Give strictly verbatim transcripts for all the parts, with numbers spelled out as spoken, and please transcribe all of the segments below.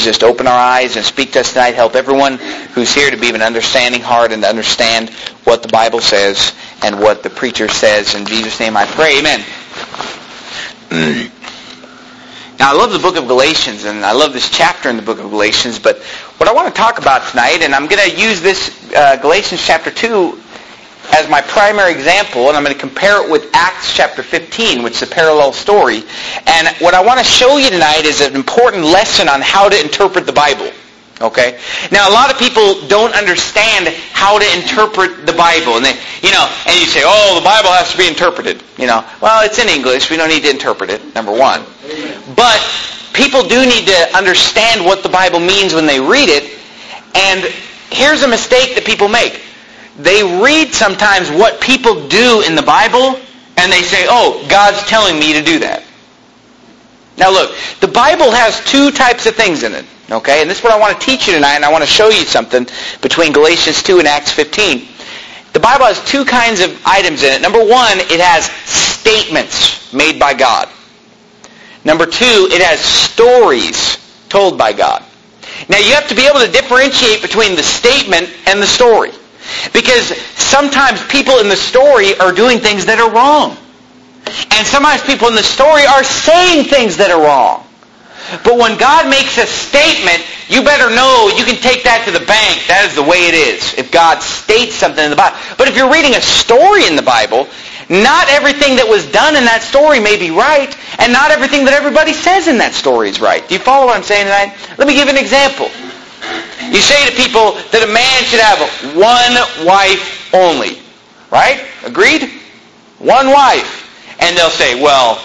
just open our eyes and speak to us tonight. Help everyone who's here to be of an understanding heart and to understand what the Bible says and what the preacher says. In Jesus' name I pray. Amen. Now, I love the book of Galatians, and I love this chapter in the book of Galatians, but what I want to talk about tonight, and I'm going to use this uh, Galatians chapter two as my primary example, and I'm going to compare it with Acts chapter fifteen, which is a parallel story. And what I want to show you tonight is an important lesson on how to interpret the Bible. Okay? Now, a lot of people don't understand how to interpret the Bible. And they, you know, and you say, oh, the Bible has to be interpreted. You know, well, it's in English. We don't need to interpret it, number one. But people do need to understand what the Bible means when they read it. And here's a mistake that people make. They read sometimes what people do in the Bible, and they say, oh, God's telling me to do that. Now look, the Bible has two types of things in it. Okay, and this is what I want to teach you tonight, and I want to show you something between Galatians two and Acts fifteen. The Bible has two kinds of items in it. Number one, it has statements made by God. Number two, it has stories told by God. Now you have to be able to differentiate between the statement and the story. Because sometimes people in the story are doing things that are wrong. And sometimes people in the story are saying things that are wrong. But when God makes a statement, you better know you can take that to the bank. That is the way it is, if God states something in the Bible. But if you're reading a story in the Bible, not everything that was done in that story may be right, and not everything that everybody says in that story is right. Do you follow what I'm saying tonight? Let me give an example. You say to people that a man should have one wife only. Right? Agreed? One wife. And they'll say, well,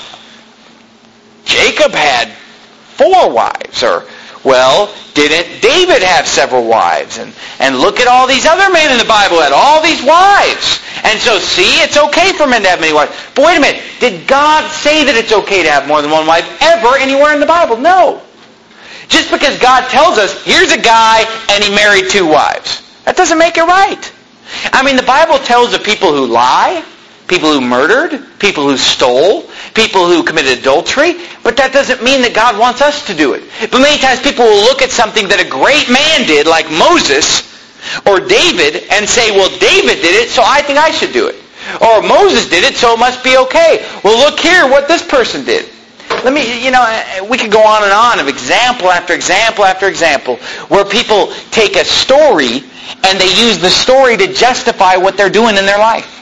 Jacob had four wives. Or, well, didn't David have several wives? And, and look at all these other men in the Bible had all these wives. And so, see, it's okay for men to have many wives. But wait a minute. Did God say that it's okay to have more than one wife ever anywhere in the Bible? No. Just because God tells us, here's a guy and he married two wives. That doesn't make it right. I mean, the Bible tells of people who lie, people who murdered, people who stole, people who committed adultery, but that doesn't mean that God wants us to do it. But many times people will look at something that a great man did, like Moses or David, and say, well, David did it, so I think I should do it. Or Moses did it, so it must be okay. Well, look here what this person did. Let me, you know, we could go on and on of example after example after example where people take a story and they use the story to justify what they're doing in their life.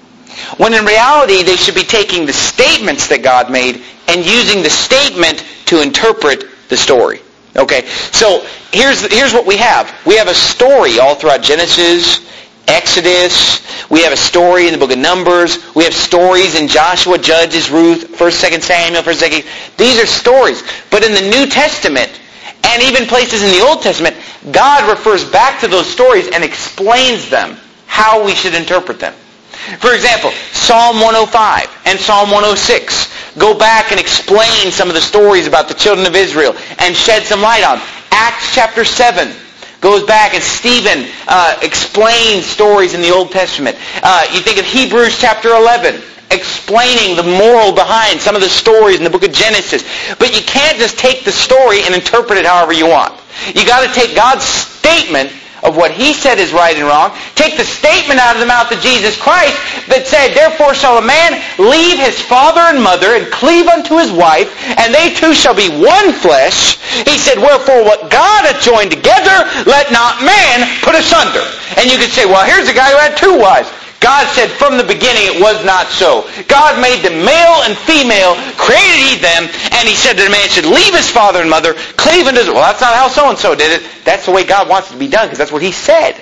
When in reality, they should be taking the statements that God made and using the statement to interpret the story. Okay, so here's here's what we have. We have a story all throughout Genesis, Exodus. We have a story in the book of Numbers. We have stories in Joshua, Judges, Ruth, First, Second Samuel, First, Second. These are stories. But in the New Testament, and even places in the Old Testament, God refers back to those stories and explains them, how we should interpret them. For example, Psalm one oh five and Psalm one oh six go back and explain some of the stories about the children of Israel and shed some light on them. Acts chapter seven goes back and Stephen uh, explains stories in the Old Testament. Uh, you think of Hebrews chapter eleven, explaining the moral behind some of the stories in the book of Genesis. But you can't just take the story and interpret it however you want. You got to take God's statement of what He said is right and wrong, take the statement out of the mouth of Jesus Christ that said, therefore shall a man leave his father and mother and cleave unto his wife, and they two shall be one flesh. He said, wherefore what God hath joined together, let not man put asunder. And you could say, well, here's a guy who had two wives. God said from the beginning it was not so. God made them male and female, created He them, and He said that a man should leave his father and mother, cleave unto his... Well, that's not how so-and-so did it. That's the way God wants it to be done, because that's what He said.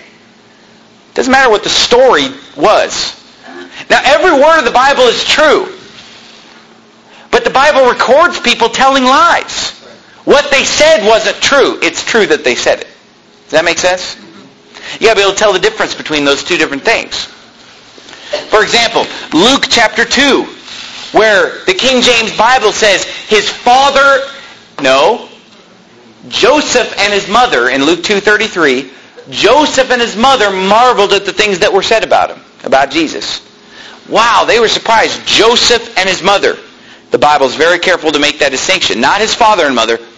It doesn't matter what the story was. Now, every word of the Bible is true. But the Bible records people telling lies. What they said wasn't true. It's true that they said it. Does that make sense? You got to be able to tell the difference between those two different things. For example, Luke chapter two, where the King James Bible says his father, no, Joseph and his mother, in Luke two thirty-three, Joseph and his mother marveled at the things that were said about him, about Jesus. Wow, they were surprised. Joseph and his mother. The Bible is very careful to make that distinction. Not his father and mother,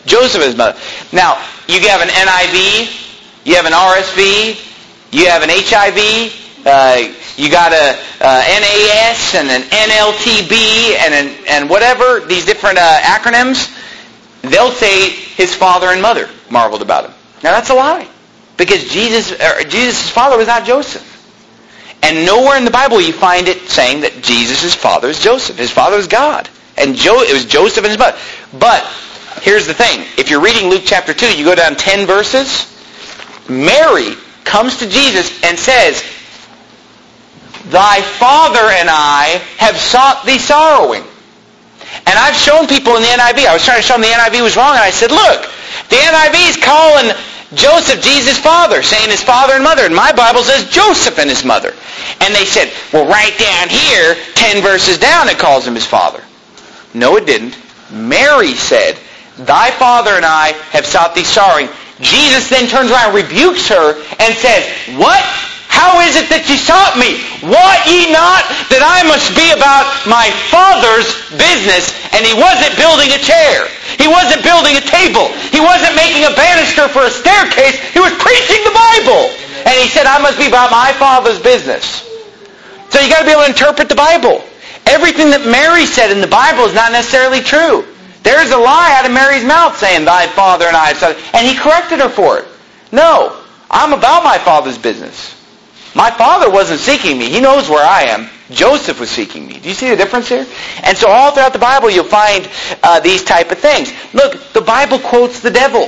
Joseph and his mother. Now, you have an N I V, you have an R S V, you have an H I V, uh, you got a uh, N A S and an N L T B and an, and whatever, these different uh, acronyms. They'll say his father and mother marveled about him. Now that's a lie. Because Jesus, or Jesus' father was not Joseph. And nowhere in the Bible you find it saying that Jesus' father is Joseph. His father was God. And jo- it was Joseph and his mother. But here's the thing. If you're reading Luke chapter two, you go down ten verses. Mary comes to Jesus and says, "Thy father and I have sought thee sorrowing." And I've shown people in the N I V. I was trying to show them the N I V was wrong. And I said, look, the N I V is calling Joseph Jesus' father, saying his father and mother. And my Bible says Joseph and his mother. And they said, well, right down here, ten verses down, it calls him his father. No, it didn't. Mary said, "Thy father and I have sought thee sorrowing." Jesus then turns around and rebukes her and says, "What? How is it that ye sought me? Wot ye not that I must be about my Father's business?" And he wasn't building a chair. He wasn't building a table. He wasn't making a banister for a staircase. He was preaching the Bible. And he said, "I must be about my Father's business." So you got to be able to interpret the Bible. Everything that Mary said in the Bible is not necessarily true. There's a lie out of Mary's mouth saying, "Thy father and I have sought," and he corrected her for it. No, I'm about my Father's business. My father wasn't seeking me. He knows where I am. Joseph was seeking me. Do you see the difference here? And so all throughout the Bible you'll find uh, these type of things. Look, the Bible quotes the devil.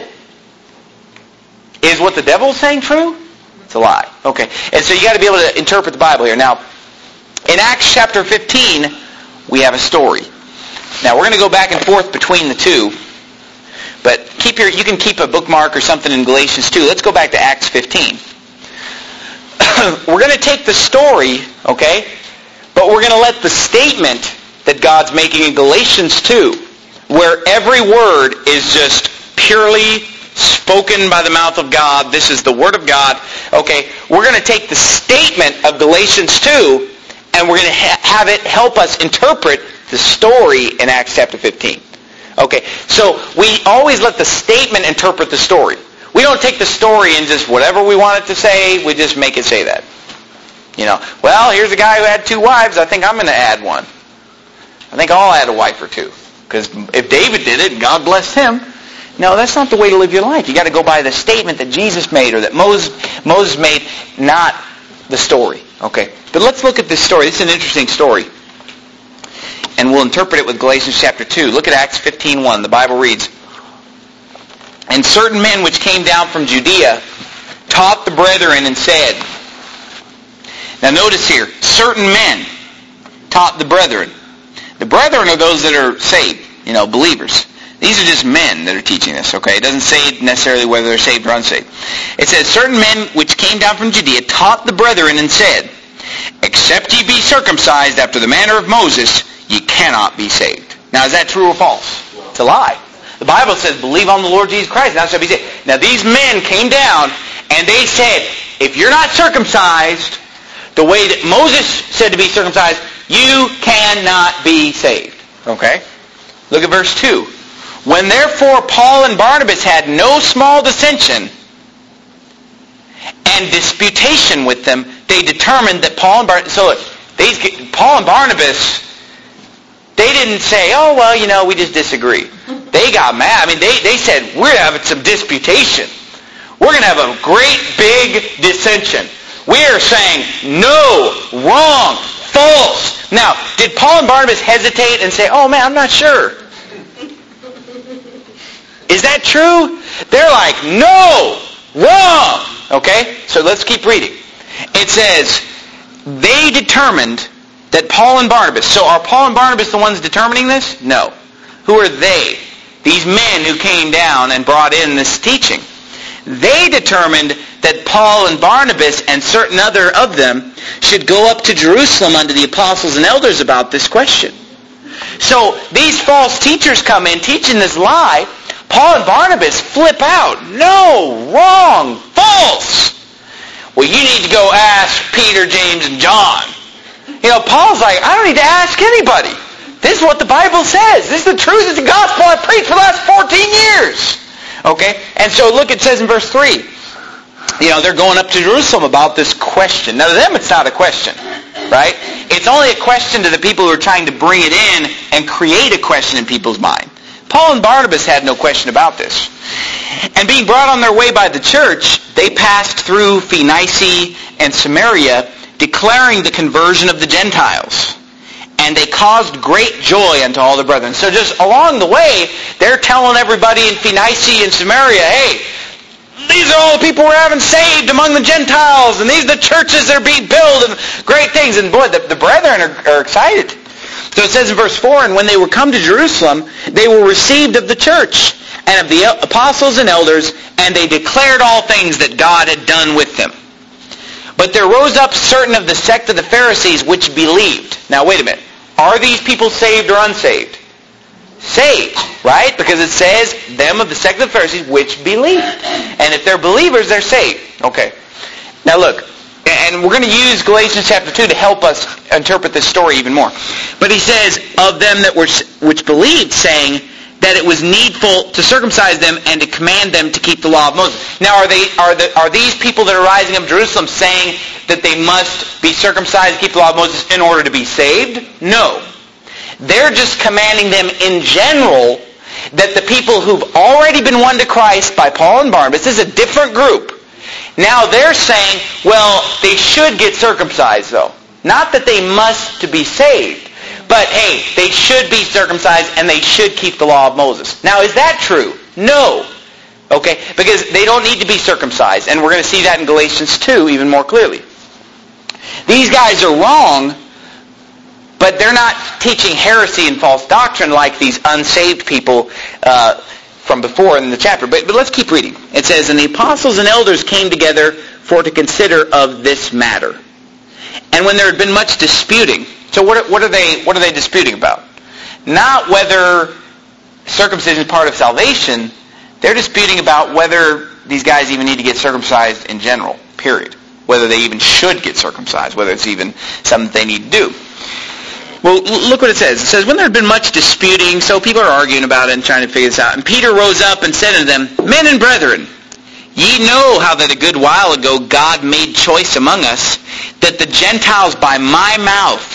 Is what the devil is saying true? It's a lie. Okay. And so you got to be able to interpret the Bible here. Now, in Acts chapter fifteen, we have a story. Now, we're going to go back and forth between the two. But keep your, you can keep a bookmark or something in Galatians two. Let's go back to Acts fifteen. We're going to take the story, okay, but we're going to let the statement that God's making in Galatians two, where every word is just purely spoken by the mouth of God, this is the Word of God, okay, we're going to take the statement of Galatians two, and we're going to ha- have it help us interpret the story in Acts chapter fifteen. Okay, so we always let the statement interpret the story. We don't take the story and just whatever we want it to say, we just make it say that. You know, well, here's a guy who had two wives, I think I'm going to add one. I think I'll add a wife or two. Because if David did it, God blessed him. No, that's not the way to live your life. You got to go by the statement that Jesus made or that Moses, Moses made, not the story. Okay, but let's look at this story. This is an interesting story. And we'll interpret it with Galatians chapter two. Look at Acts fifteen one. The Bible reads, "And certain men which came down from Judea taught the brethren and said," now notice here, certain men taught the brethren. The brethren are those that are saved, you know, believers. These are just men that are teaching this, okay? It doesn't say necessarily whether they're saved or unsaved. It says, "Certain men which came down from Judea taught the brethren and said, Except ye be circumcised after the manner of Moses, ye cannot be saved." Now, is that true or false? It's a lie. The Bible says, believe on the Lord Jesus Christ, and thou shalt be saved. Now, these men came down, and they said, if you're not circumcised the way that Moses said to be circumcised, you cannot be saved. Okay? Look at verse two. "When therefore Paul and Barnabas had no small dissension and disputation with them, they determined that Paul and Barnabas..." So look, these, Paul and Barnabas, they didn't say, oh, well, you know, we just disagree. They got mad. I mean, they, they said, we're having some disputation. We're going to have a great big dissension. We are saying, no, wrong, false. Now, did Paul and Barnabas hesitate and say, oh, man, I'm not sure? Is that true? They're like, no, wrong. Okay, so let's keep reading. It says, they determined that Paul and Barnabas, so are Paul and Barnabas the ones determining this? No. Who are they? These men who came down and brought in this teaching. They determined that Paul and Barnabas and certain other of them should go up to Jerusalem unto the apostles and elders about this question. So these false teachers come in teaching this lie. Paul and Barnabas flip out. No, wrong, false. Well, you need to go ask Peter, James, and John. You know, Paul's like, I don't need to ask anybody. This is what the Bible says. This is the truth. It's the gospel I've preached for the last fourteen years. Okay? And so look, it says in verse three, you know, they're going up to Jerusalem about this question. Now to them it's not a question, right? It's only a question to the people who are trying to bring it in and create a question in people's mind. Paul and Barnabas had no question about this. And being brought on their way by the church, they passed through Phoenicia and Samaria, declaring the conversion of the Gentiles. And they caused great joy unto all the brethren. So just along the way, they're telling everybody in Phoenicia and Samaria, hey, these are all the people we're having saved among the Gentiles, and these are the churches that are being built, and great things. And boy, the, the brethren are, are excited. So it says in verse four, and when they were come to Jerusalem, they were received of the church and of the apostles and elders, and they declared all things that God had done with them. But there rose up certain of the sect of the Pharisees which believed. Now wait a minute. Are these people saved or unsaved? Saved, right? Because it says, them of the sect of the Pharisees which believed. And if they're believers, they're saved. Okay. Now look, and we're going to use Galatians chapter two to help us interpret this story even more. But he says, of them that were which believed, saying that it was needful to circumcise them and to command them to keep the law of Moses. Now, are they are the, are these people that are rising up in Jerusalem saying that they must be circumcised and keep the law of Moses in order to be saved? No. They're just commanding them in general that the people who've already been won to Christ by Paul and Barnabas, this is a different group. Now they're saying, well, they should get circumcised though. Not that they must to be saved, but hey, they should be circumcised and they should keep the law of Moses. Now is that true? No. Okay, because they don't need to be circumcised, and we're going to see that in Galatians two even more clearly. These guys are wrong, but they're not teaching heresy and false doctrine like these unsaved people uh, from before in the chapter. But, but let's keep reading. It says, and the apostles and elders came together for to consider of this matter. And when there had been much disputing, so what are, what are they what are they disputing about? Not whether circumcision is part of salvation. They're disputing about whether these guys even need to get circumcised in general, period. Whether they even should get circumcised, whether it's even something they need to do. Well, look what it says. It says, when there had been much disputing, so people are arguing about it and trying to figure this out. And Peter rose up and said unto them, men and brethren, ye know how that a good while ago God made choice among us, that the Gentiles by my mouth,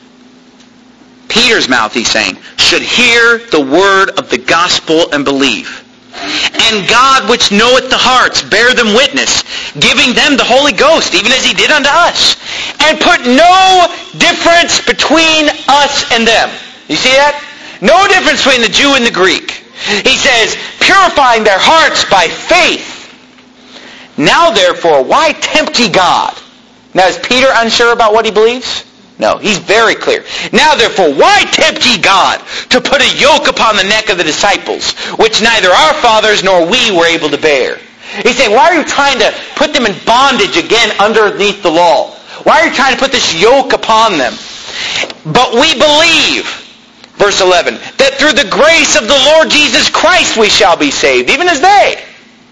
Peter's mouth, he's saying, should hear the word of the gospel and believe. And God, which knoweth the hearts, bear them witness, giving them the Holy Ghost, even as he did unto us, and put no difference between us and them. You see that? No difference between the Jew and the Greek. He says, purifying their hearts by faith. Now therefore, why tempt ye God? Now is Peter unsure about what he believes? No, he's very clear. Now therefore, why tempt ye God to put a yoke upon the neck of the disciples, which neither our fathers nor we were able to bear? He's saying, why are you trying to put them in bondage again underneath the law? Why are you trying to put this yoke upon them? But we believe, verse eleven, that through the grace of the Lord Jesus Christ we shall be saved, even as they.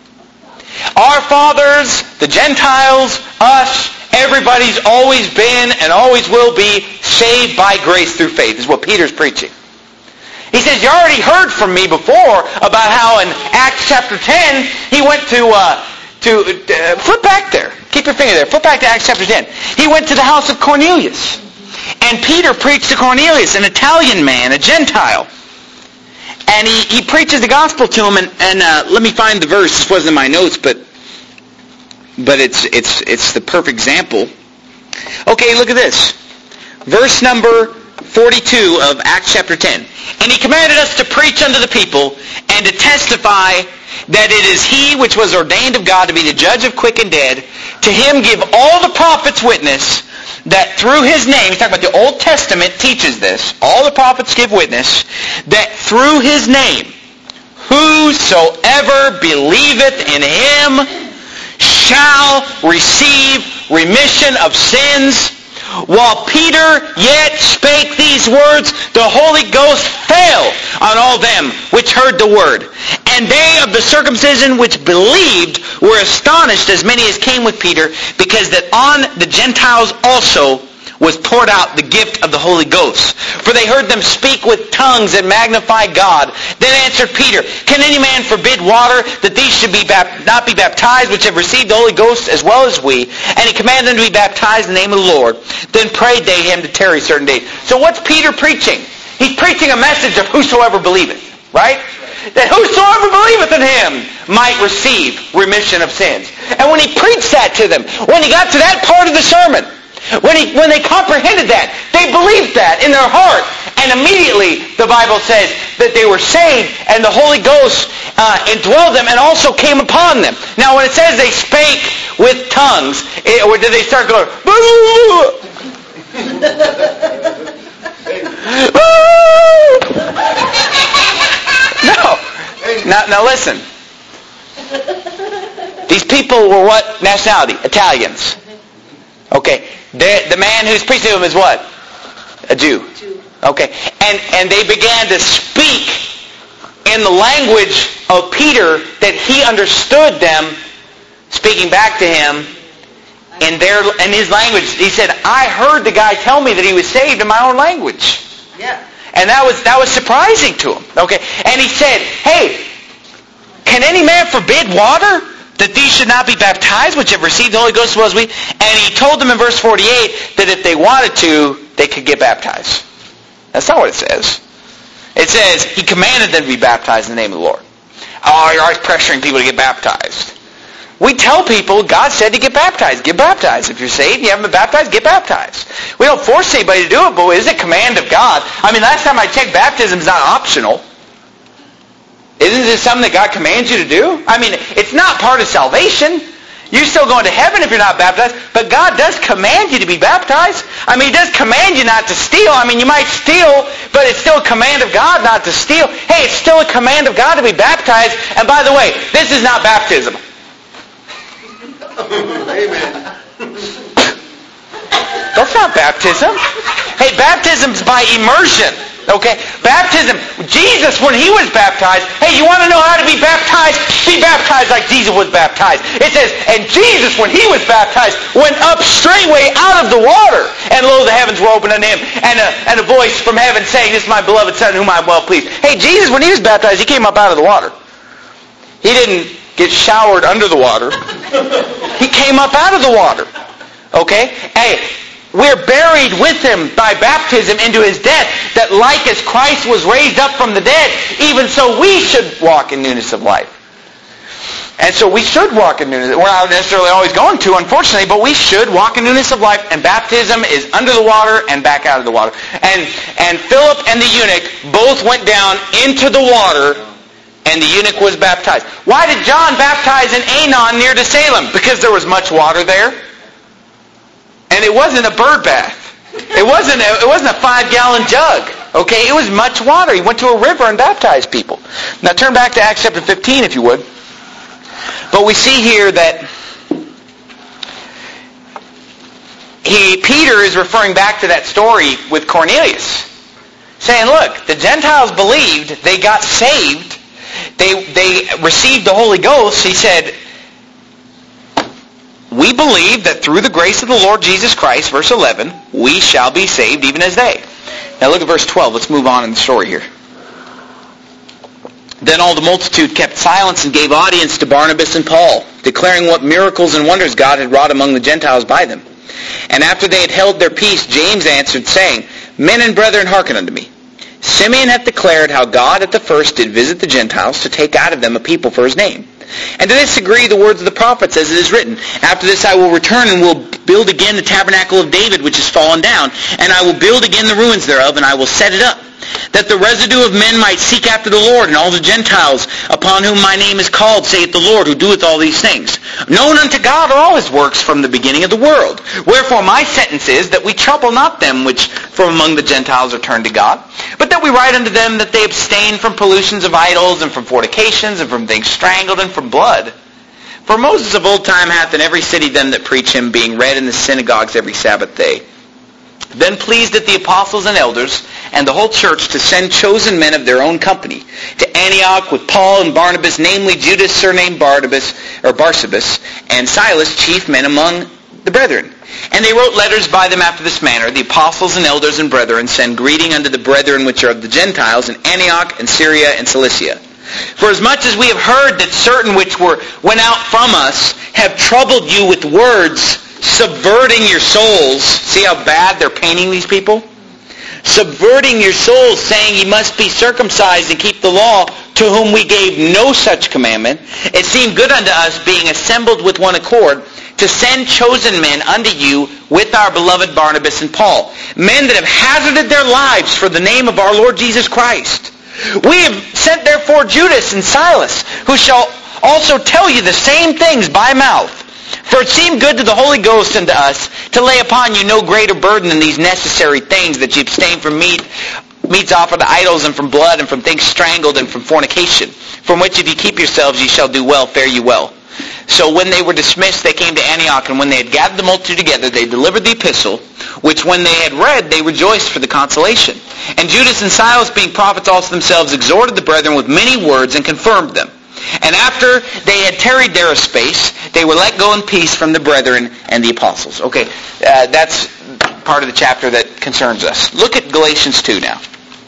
Our fathers, the Gentiles, us, everybody's always been and always will be saved by grace through faith. This is what Peter's preaching. He says, you already heard from me before about how in Acts chapter ten, he went to, uh, to uh, flip back there. Keep your finger there. Flip back to Acts chapter ten. He went to the house of Cornelius. And Peter preached to Cornelius, an Italian man, a Gentile. And he, he preaches the gospel to him, and, and uh, let me find the verse. This wasn't in my notes, but but it's it's it's the perfect example. Okay, look at this. Verse number forty-two of Acts chapter ten. And he commanded us to preach unto the people, and to testify that it is he which was ordained of God to be the judge of quick and dead. To him give all the prophets witness, that through his name, he's talking about the Old Testament teaches this, all the prophets give witness, that through his name, whosoever believeth in him shall receive remission of sins. While Peter yet spake these words, the Holy Ghost fell on all them which heard the word. And they of the circumcision which believed were astonished, as many as came with Peter, because that on the Gentiles also was poured out the gift of the Holy Ghost. For they heard them speak with tongues and magnify God. Then answered Peter, Can any man forbid water that these should be bap- not be baptized, which have received the Holy Ghost as well as we? And he commanded them to be baptized in the name of the Lord. Then prayed they him to tarry certain days. So what's Peter preaching? He's preaching a message of whosoever believeth, right? That whosoever believeth in him might receive remission of sins. And when he preached that to them, when he got to that part of the sermon, when he, when they comprehended that, they believed that in their heart. And immediately, the Bible says that they were saved and the Holy Ghost uh, indwelled them and also came upon them. Now, when it says they spake with tongues, it, or did they start going, No. Now, now listen. These people were what nationality? Italians. Okay. The, the man who's preaching to them is what? A Jew. Jew. Okay. And, and they began to speak in the language of Peter that he understood them speaking back to him in their in his language. He said, I heard the guy tell me that he was saved in my own language. Yeah. And that was that was surprising to him. Okay. And he said, hey, can any man forbid water that these should not be baptized, which have received the Holy Ghost as well as we? And he told them in verse forty-eight that if they wanted to, they could get baptized. That's not what it says. It says he commanded them to be baptized in the name of the Lord. Oh, you're always pressuring people to get baptized. We tell people God said to get baptized. Get baptized. If you're saved and you haven't been baptized, get baptized. We don't force anybody to do it, but it is a command of God. I mean, last time I checked, baptism is not optional. Isn't this something that God commands you to do? I mean, it's not part of salvation. You're still going to heaven if you're not baptized, but God does command you to be baptized. I mean, He does command you not to steal. I mean, you might steal, but it's still a command of God not to steal. Hey, it's still a command of God to be baptized. And by the way, this is not baptism. Amen. That's not baptism. Hey, baptism's by immersion. Okay? Baptism. Jesus, when He was baptized, hey, you want to know how to be baptized? Be baptized like Jesus was baptized. It says, and Jesus, when He was baptized, went up straightway out of the water. And lo, the heavens were opened unto Him. And a, and a voice from heaven saying, This is my beloved Son, in whom I am well pleased. Hey, Jesus, when He was baptized, He came up out of the water. He didn't get showered under the water. He came up out of the water. Okay? Hey, we're buried with Him by baptism into His death, that like as Christ was raised up from the dead, even so we should walk in newness of life. And so we should walk in newness. We're not necessarily always going to, unfortunately, but we should walk in newness of life. And baptism is under the water and back out of the water. And, and Philip and the eunuch both went down into the water, and the eunuch was baptized. Why did John baptize in Aenon near to Salem? Because there was much water there. And it wasn't a bird bath. It wasn't a, it wasn't a five-gallon jug. Okay? It was much water. He went to a river and baptized people. Now turn back to Acts chapter fifteen, if you would. But we see here that he, Peter is referring back to that story with Cornelius, saying, look, the Gentiles believed, they got saved, They they received the Holy Ghost. He said, we believe that through the grace of the Lord Jesus Christ, verse eleven, we shall be saved even as they. Now look at verse twelve. Let's move on in the story here. Then all the multitude kept silence and gave audience to Barnabas and Paul, declaring what miracles and wonders God had wrought among the Gentiles by them. And after they had held their peace, James answered, saying, Men and brethren, hearken unto me. Simeon hath declared how God at the first did visit the Gentiles to take out of them a people for His name. And to this agree the words of the prophets, as it is written, After this I will return and will build again the tabernacle of David which is fallen down, and I will build again the ruins thereof, and I will set it up, that the residue of men might seek after the Lord, and all the Gentiles upon whom my name is called, saith the Lord, who doeth all these things. Known unto God are all His works from the beginning of the world. Wherefore my sentence is, that we trouble not them which from among the Gentiles are turned to God, but that we write unto them that they abstain from pollutions of idols, and from fornications, and from things strangled, and from blood. For Moses of old time hath in every city them that preach Him, being read in the synagogues every Sabbath day. Then pleased it the apostles and elders and the whole church to send chosen men of their own company to Antioch with Paul and Barnabas, namely Judas surnamed Barnabas or Barsabas, and Silas, chief men among the brethren. And they wrote letters by them after this manner. The apostles and elders and brethren send greeting unto the brethren which are of the Gentiles in Antioch and Syria and Cilicia. For as much as we have heard that certain which were went out from us have troubled you with words, subverting your souls. See how bad they're painting these people? Subverting your souls, saying ye must be circumcised and keep the law, to whom we gave no such commandment. It seemed good unto us, being assembled with one accord, to send chosen men unto you with our beloved Barnabas and Paul, men that have hazarded their lives for the name of our Lord Jesus Christ. We have sent therefore Judas and Silas, who shall also tell you the same things by mouth. For it seemed good to the Holy Ghost and to us to lay upon you no greater burden than these necessary things, that ye abstain from meat, meats offered to idols, and from blood, and from things strangled, and from fornication, from which if ye keep yourselves, ye shall do well, fare ye well. So when they were dismissed, they came to Antioch, and when they had gathered the multitude together, they delivered the epistle, which when they had read, they rejoiced for the consolation. And Judas and Silas, being prophets also themselves, exhorted the brethren with many words, and confirmed them. And after they had tarried there a space, they were let go in peace from the brethren and the apostles. Okay, uh, that's part of the chapter that concerns us. Look at Galatians two now.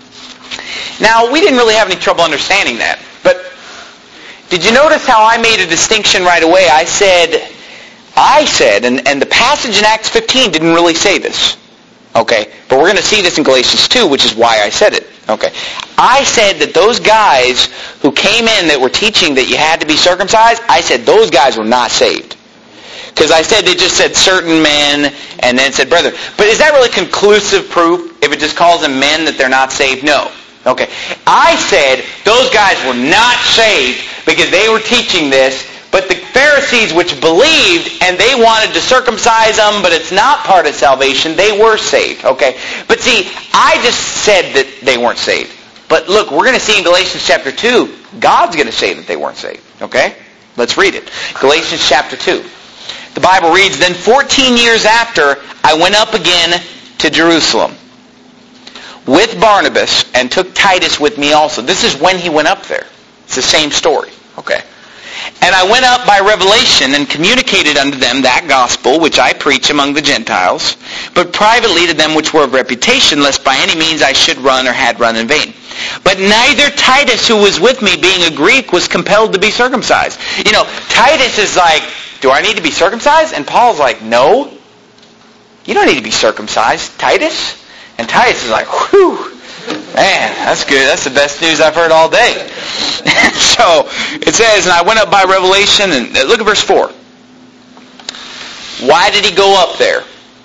Now, we didn't really have any trouble understanding that, but did you notice how I made a distinction right away? I said, I said, and, and the passage in Acts fifteen didn't really say this. Okay, but we're going to see this in Galatians two, which is why I said it. Okay, I said that those guys who came in that were teaching that you had to be circumcised, I said those guys were not saved. Because I said they just said certain men and then said brethren. But is that really conclusive proof? If it just calls them men that they're not saved? No. Okay. I said those guys were not saved because they were teaching this, but the Pharisees which believed and they wanted to circumcise them, but it's not part of salvation, they were saved. Okay. But see, I just said that they weren't saved. But look, we're going to see in Galatians chapter two, God's going to say that they weren't saved. Okay? Let's read it. Galatians chapter two. The Bible reads, Then fourteen years after, I went up again to Jerusalem with Barnabas, and took Titus with me also. This is when he went up there. It's the same story. Okay. And I went up by revelation and communicated unto them that gospel which I preach among the Gentiles, but privately to them which were of reputation, lest by any means I should run or had run in vain. But neither Titus, who was with me, being a Greek, was compelled to be circumcised. You know, Titus is like, do I need to be circumcised? And Paul's like, no. You don't need to be circumcised, Titus. And Titus is like, whew, man, that's good. That's the best news I've heard all day. So it says, and I went up by revelation, and look at verse four. Why did he go up there?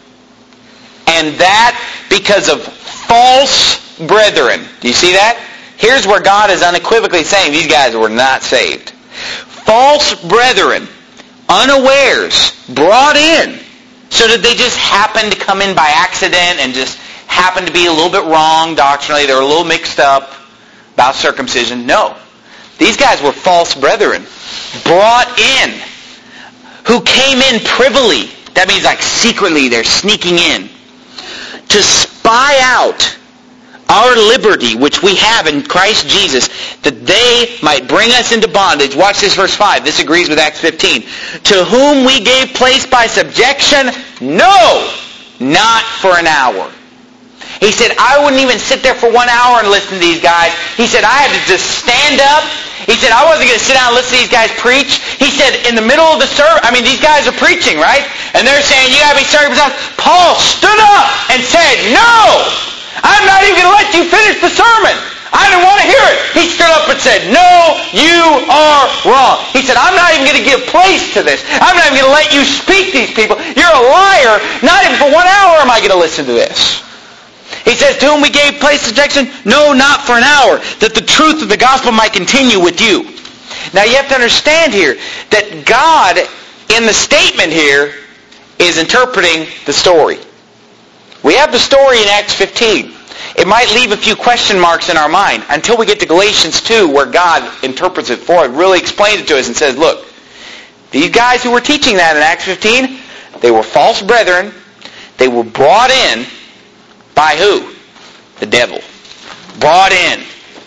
And that because of false brethren. Do you see that? Here's where God is unequivocally saying these guys were not saved. False brethren, unawares, brought in, so that they just happened to come in by accident and just happened to be a little bit wrong doctrinally. They were a little mixed up about circumcision. No. These guys were false brethren, brought in, who came in privily. That means like secretly, they're sneaking in, to spy out our liberty which we have in Christ Jesus, that they might bring us into bondage. Watch this verse five. This agrees with Acts fifteen. To whom we gave place by subjection? No, not for an hour. He said, I wouldn't even sit there for one hour and listen to these guys. He said, I had to just stand up. He said, I wasn't going to sit down and listen to these guys preach. He said, in the middle of the service, I mean, these guys are preaching, right? And they're saying, you got to be circumcised. Paul stood up and said, no, I'm not even going to let you finish the sermon. I didn't want to hear it. He stood up and said, no, you are wrong. He said, I'm not even going to give place to this. I'm not even going to let you speak to these people. You're a liar. Not even for one hour am I going to listen to this. He says, to whom we gave place to subjection? No, not for an hour, that the truth of the gospel might continue with you. Now you have to understand here that God, in the statement here, is interpreting the story. We have the story in Acts fifteen. It might leave a few question marks in our mind until we get to Galatians two, where God interprets it for it, really explains it to us and says, look, these guys who were teaching that in Acts fifteen, they were false brethren. They were brought in by who? The devil. Brought in.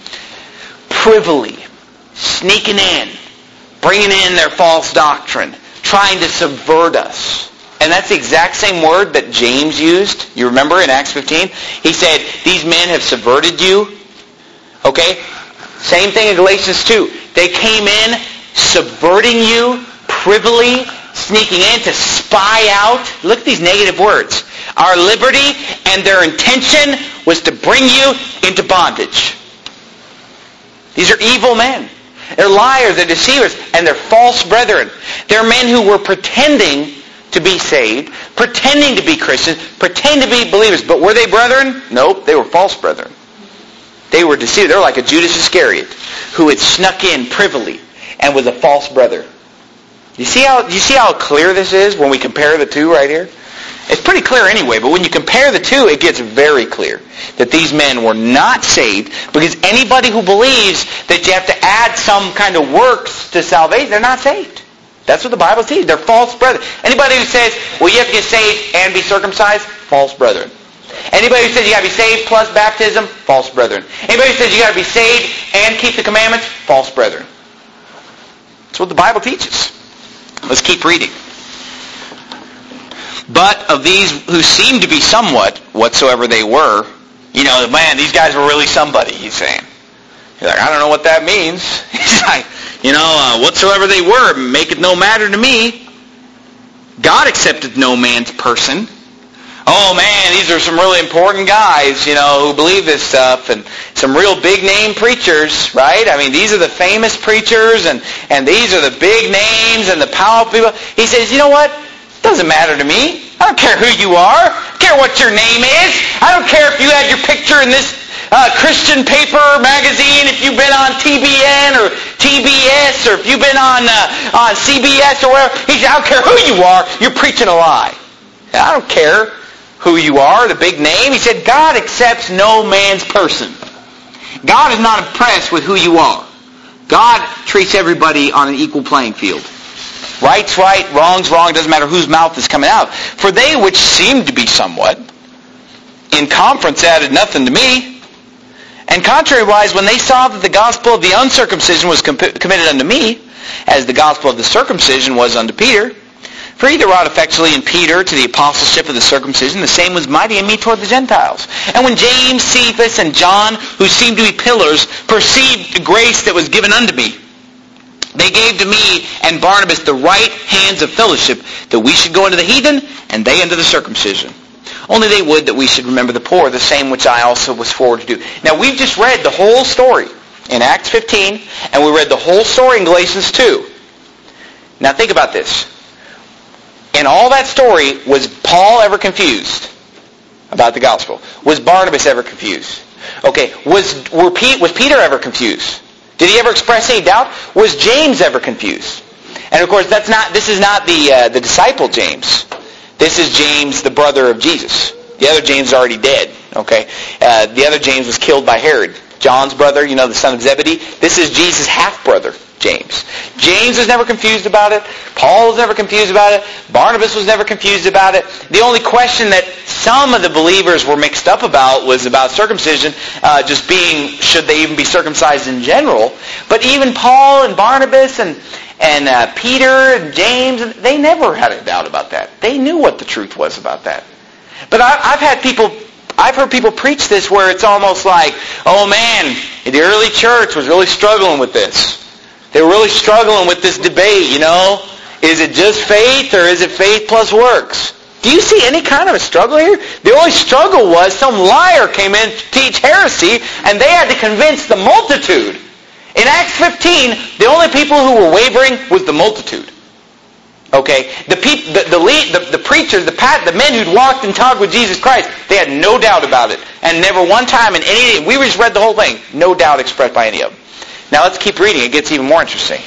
Privily. Sneaking in. Bringing in their false doctrine. Trying to subvert us. And that's the exact same word that James used. You remember in Acts fifteen? He said, these men have subverted you. Okay? Same thing in Galatians two. They came in subverting you, privily, sneaking in to spy out. Look at these negative words. Our liberty, and their intention was to bring you into bondage. These are evil men. They're liars, they're deceivers, and they're false brethren. They're men who were pretending to be saved, pretending to be Christians, pretending to be believers. But were they brethren? Nope, they were false brethren. They were deceived. They were like a Judas Iscariot who had snuck in privily and was a false brother. You see how you see how clear this is when we compare the two right here? It's pretty clear anyway, but when you compare the two, it gets very clear that these men were not saved, because anybody who believes that you have to add some kind of works to salvation, they're not saved. That's what the Bible teaches. They're false brethren. Anybody who says, well, you have to get saved and be circumcised, false brethren. Anybody who says you got to be saved plus baptism, false brethren. Anybody who says you got to be saved and keep the commandments, false brethren. That's what the Bible teaches. Let's keep reading. But of these who seemed to be somewhat, whatsoever they were, you know, man, these guys were really somebody, he's saying. He's like, I don't know what that means. He's like, you know, uh, whatsoever they were, make it no matter to me. God accepted no man's person. Oh man, these are some really important guys, you know, who believe this stuff, and some real big name preachers, right? I mean, these are the famous preachers, and, and these are the big names and the powerful people. He says, you know what? It doesn't matter to me. I don't care who you are. I don't care what your name is. I don't care if you had your picture in this uh, Christian paper magazine, if you've been on T B N or T B S, or if you've been on uh, on C B S or whatever. He said, I don't care who you are. You're preaching a lie. I don't care who you are, the big name. He said, God accepts no man's person. God is not impressed with who you are. God treats everybody on an equal playing field. Right's right, wrong's wrong, doesn't matter whose mouth is coming out. For they which seemed to be somewhat, in conference added nothing to me. And contrariwise, when they saw that the gospel of the uncircumcision was com- committed unto me, as the gospel of the circumcision was unto Peter, for he that wrought effectually in Peter to the apostleship of the circumcision, the same was mighty in me toward the Gentiles. And when James, Cephas, and John, who seemed to be pillars, perceived the grace that was given unto me, they gave to me and Barnabas the right hands of fellowship, that we should go into the heathen, and they into the circumcision. Only they would that we should remember the poor, the same which I also was forward to do. Now we've just read the whole story in Acts fifteen, and we read the whole story in Galatians two. Now think about this. In all that story, was Paul ever confused about the gospel? Was Barnabas ever confused? Okay, was were Pete, was Peter ever confused? Did he ever express any doubt? Was James ever confused? And of course, that's not. This is not the uh, the disciple James. This is James, the brother of Jesus. The other James is already dead. Okay, uh, the other James was killed by Herod. John's brother, you know, the son of Zebedee. This is Jesus' half brother, James. James was never confused about it. Paul was never confused about it. Barnabas was never confused about it. The only question that some of the believers were mixed up about was about circumcision, uh, just being, should they even be circumcised in general. But even Paul and Barnabas and, and uh, Peter and James, they never had a doubt about that. They knew what the truth was about that. But I, I've had people... I've heard people preach this where it's almost like, oh man, the early church was really struggling with this. They were really struggling with this debate, you know. Is it just faith or is it faith plus works? Do you see any kind of a struggle here? The only struggle was some liar came in to teach heresy, and they had to convince the multitude. In Acts fifteen, the only people who were wavering was the multitude. Okay, the peop, the the, lead, the the preachers, the pat, the men who'd walked and talked with Jesus Christ, they had no doubt about it, and never one time in any. We just read the whole thing, no doubt expressed by any of them. Now let's keep reading; it gets even more interesting.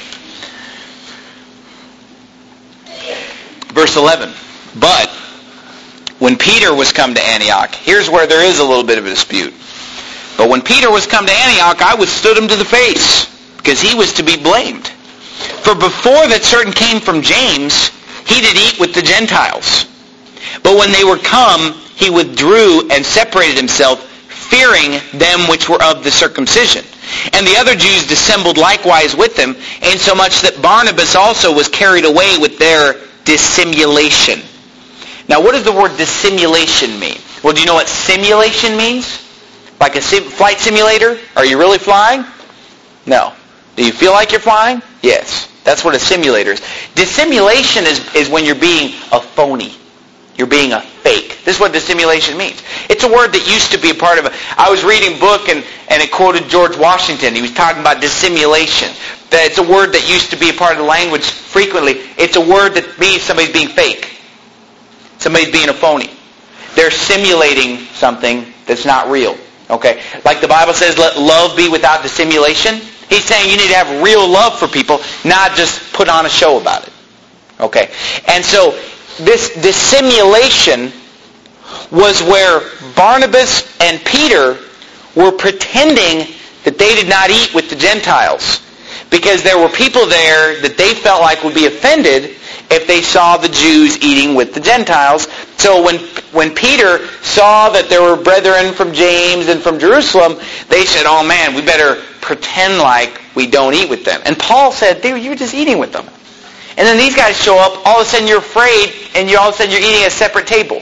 Verse eleven. But when Peter was come to Antioch, here's where there is a little bit of a dispute. But when Peter was come to Antioch, I withstood him to the face, because he was to be blamed. For before that certain came from James, he did eat with the Gentiles. But when they were come, he withdrew and separated himself, fearing them which were of the circumcision. And the other Jews dissembled likewise with them, insomuch that Barnabas also was carried away with their dissimulation. Now, what does the word dissimulation mean? Well, do you know what simulation means? Like a sim- flight simulator? Are you really flying? No. Do you feel like you're flying? Yes. That's what a simulator is. Dissimulation is, is when you're being a phony. You're being a fake. This is what dissimulation means. It's a word that used to be a part of it. I was reading a book and, and it quoted George Washington. He was talking about dissimulation. That it's a word that used to be a part of the language frequently. It's a word that means somebody's being fake. Somebody's being a phony. They're simulating something that's not real. Okay? Like the Bible says, let love be without dissimulation. He's saying you need to have real love for people, not just put on a show about it. Okay? And so this dissimulation was where Barnabas and Peter were pretending that they did not eat with the Gentiles, because there were people there that they felt like would be offended if they saw the Jews eating with the Gentiles. So when when Peter saw that there were brethren from James and from Jerusalem, they said, oh man, we better pretend like we don't eat with them. And Paul said, dude, you're just eating with them. And then these guys show up, all of a sudden you're afraid, and you all of a sudden you're eating at a separate table.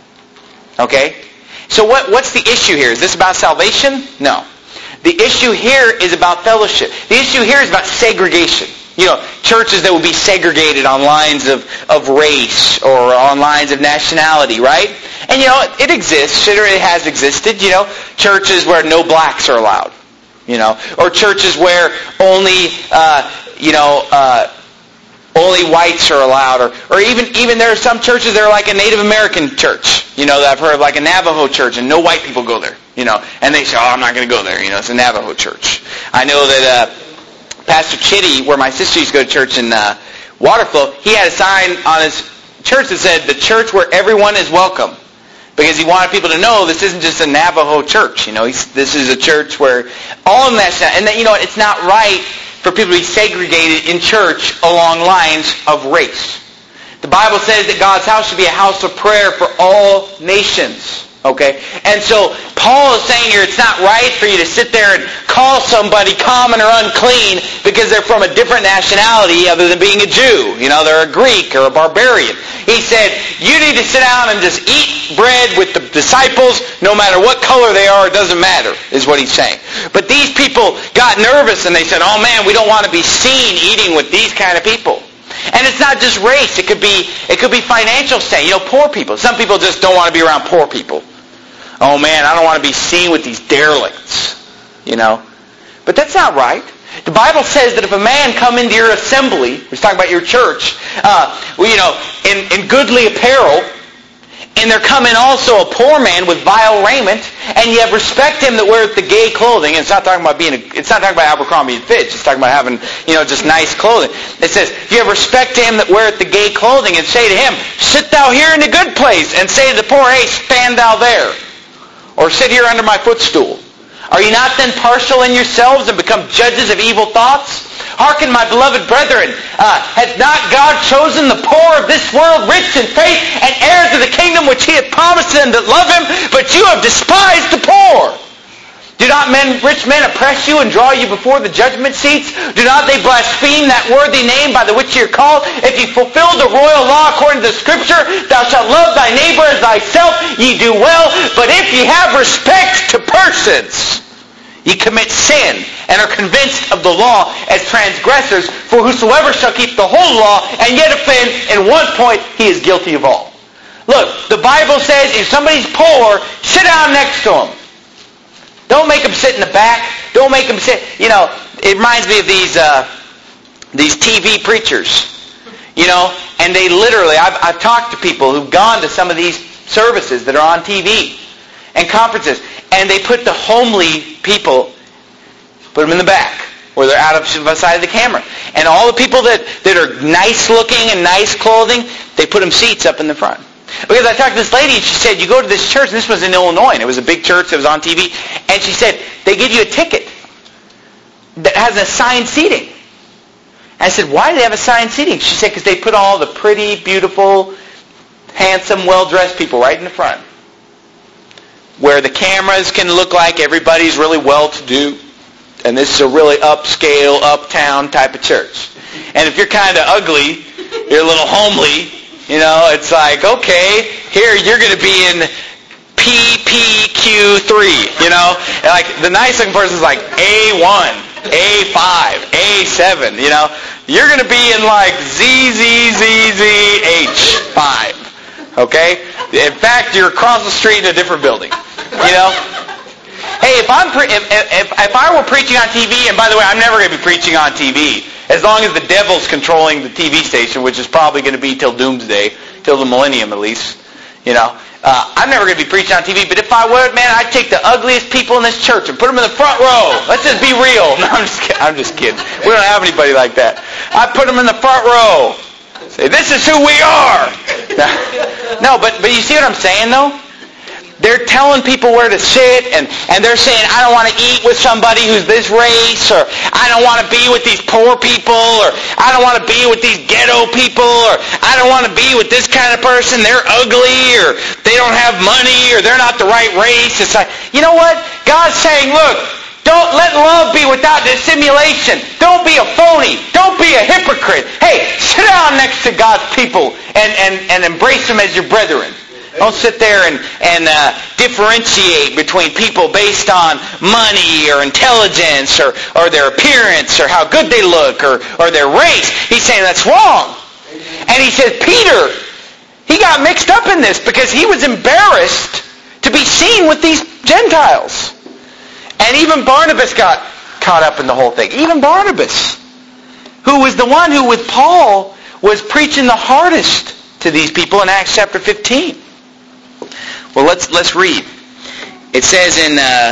Okay? So what, what's the issue here? Is this about salvation? No. The issue here is about fellowship. The issue here is about segregation. You know, churches that would be segregated on lines of, of race or on lines of nationality, right? And you know, it exists, or it has existed, you know, churches where no blacks are allowed, you know, or churches where only, uh, you know, uh, only whites are allowed, or, or even even there are some churches that are like a Native American church, you know, that I've heard of, like a Navajo church, and no white people go there, you know, and they say, oh, I'm not going to go there, you know, it's a Navajo church. I know that uh, Pastor Chitty, where my sister used to go to church in uh, Waterflow, he had a sign on his church that said, the church where everyone is welcome, because he wanted people to know this isn't just a Navajo church, you know, he's, this is a church where all of that, and that, you know, it's not right for people to be segregated in church along lines of race. The Bible says that God's house should be a house of prayer for all nations. Okay? And so Paul is saying here it's not right for you to sit there and call somebody common or unclean because they're from a different nationality other than being a Jew. You know, they're a Greek or a barbarian. He said, you need to sit down and just eat bread with the disciples no matter what color they are. It doesn't matter, is what he's saying. But these people got nervous and they said, oh man, we don't want to be seen eating with these kind of people. And it's not just race. It could be it could be financial state. You know, poor people. Some people just don't want to be around poor people. Oh man, I don't want to be seen with these derelicts. You know. But that's not right. The Bible says that if a man come into your assembly, we're talking about your church, uh, well, you know, in, in goodly apparel, and there come in also a poor man with vile raiment, and you have respect him that weareth the gay clothing. And it's not talking about being a, it's not talking about Abercrombie and Fitch. It's talking about having, you know, just nice clothing. It says, you have respect to him that weareth the gay clothing, and say to him, sit thou here in a good place, and say to the poor, hey, stand thou there, or sit here under my footstool. Are you not then partial in yourselves and become judges of evil thoughts? Hearken, my beloved brethren, uh, hath not God chosen the poor of this world rich in faith and heirs of the kingdom which he hath promised them that love him? But you have despised the poor. Do not men, rich men oppress you and draw you before the judgment seats? Do not they blaspheme that worthy name by the which you are called? If you fulfill the royal law according to the Scripture, thou shalt love thy neighbor as thyself, ye do well. But if ye have respect to persons, ye commit sin and are convinced of the law as transgressors. For whosoever shall keep the whole law and yet offend in one point, he is guilty of all. Look, the Bible says if somebody's poor, sit down next to him. Don't make them sit in the back. Don't make them sit, you know, it reminds me of these uh, these T V preachers, you know, and they literally, I've, I've talked to people who've gone to some of these services that are on T V and conferences, and they put the homely people, put them in the back, where they're out of the side of the camera. And all the people that, that are nice looking and nice clothing, they put them seats up in the front. Because I talked to this lady and she said, you go to this church, and this was in Illinois, and it was a big church that was on T V, and she said, they give you a ticket that has assigned seating. And I said, why do they have assigned seating? She said, because they put all the pretty, beautiful, handsome, well-dressed people right in the front, where the cameras can look like everybody's really well-to-do, and this is a really upscale, uptown type of church. And if you're kind of ugly, you're a little homely, you know, it's like, okay, here you're going to be in P P Q three, you know? And like the nice looking person's like A one, A five, A seven, you know? You're going to be in like Z Z Z Z H five, okay? In fact, you're across the street in a different building, you know? Hey, if I'm pre- if, if if I were preaching on T V, and by the way, I'm never going to be preaching on T V as long as the devil's controlling the T V station, which is probably going to be till doomsday, till the millennium at least. You know, uh, I'm never going to be preaching on T V. But if I would, man, I'd take the ugliest people in this church and put them in the front row. Let's just be real. No, I'm just kidding. I'm just kidding. We don't have anybody like that. I put them in the front row. Say, this is who we are. No, but but you see what I'm saying though? They're telling people where to sit, and, and they're saying, I don't want to eat with somebody who's this race, or I don't want to be with these poor people, or I don't want to be with these ghetto people, or I don't want to be with this kind of person, they're ugly, or they don't have money, or they're not the right race. It's like, you know what? God's saying, look, don't let love be without dissimulation. Don't be a phony. Don't be a hypocrite. Hey, sit down next to God's people and, and, and embrace them as your brethren. Don't sit there and, and uh, differentiate between people based on money or intelligence or, or their appearance or how good they look or, or their race. He's saying that's wrong. And he says, Peter, he got mixed up in this because he was embarrassed to be seen with these Gentiles. And even Barnabas got caught up in the whole thing. Even Barnabas, who was the one who with Paul was preaching the hardest to these people in Acts chapter fifteen. Well, let's let's read. It says in uh,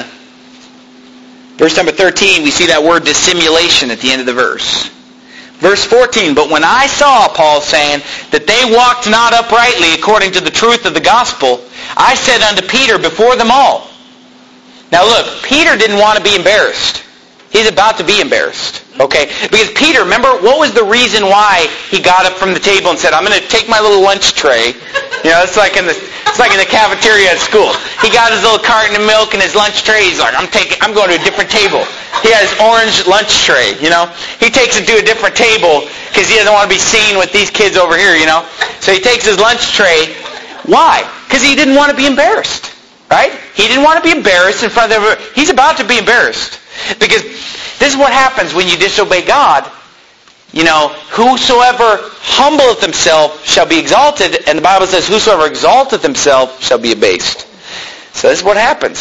verse number thirteen, we see that word dissimulation at the end of the verse. Verse fourteen, but when I saw, Paul saying, that they walked not uprightly according to the truth of the gospel, I said unto Peter before them all. Now look, Peter didn't want to be embarrassed. He's about to be embarrassed. Okay? Because Peter, remember, what was the reason why he got up from the table and said, I'm going to take my little lunch tray. You know, it's like in the it's like in the cafeteria at school. He got his little carton of milk and his lunch tray. He's like, I'm taking I'm going to a different table. He has orange lunch tray, you know. He takes it to a different table because he doesn't want to be seen with these kids over here, you know. So he takes his lunch tray. Why? Because he didn't want to be embarrassed. Right? He didn't want to be embarrassed in front of everyone. He's about to be embarrassed. Because this is what happens when you disobey God. You know, whosoever humbleth himself shall be exalted, and the Bible says, whosoever exalteth himself shall be abased. So this is what happens.